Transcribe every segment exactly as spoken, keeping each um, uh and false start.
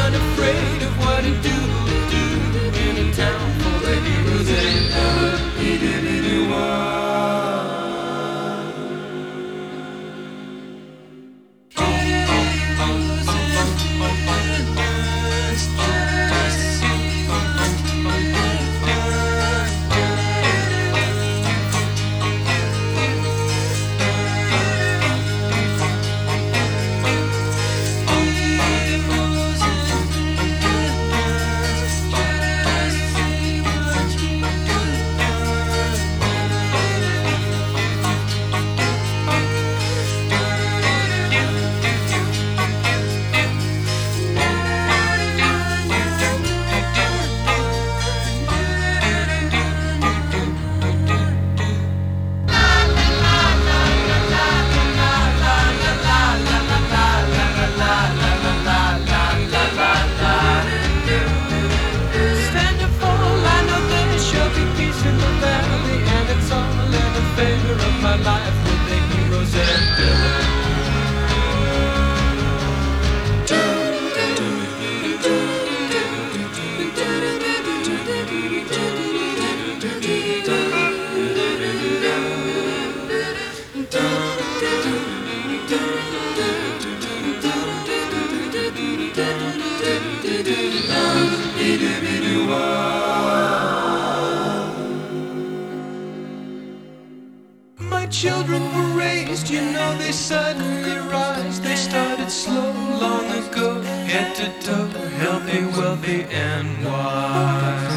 unafraid of what it do, do in a town full of heroes and uh, my children were raised, you know they suddenly rise. They started slow long ago, head to toe, healthy, wealthy, and wise.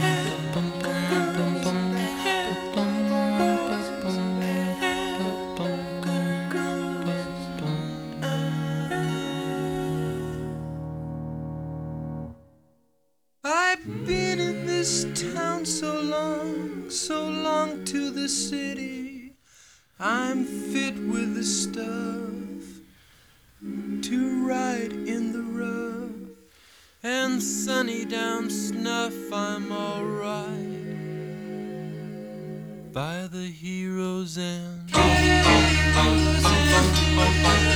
I've been in this town so long, so long to the city. I'm fit with the stuff to ride in the rough, and sunny down snuff. I'm alright by the hero's end.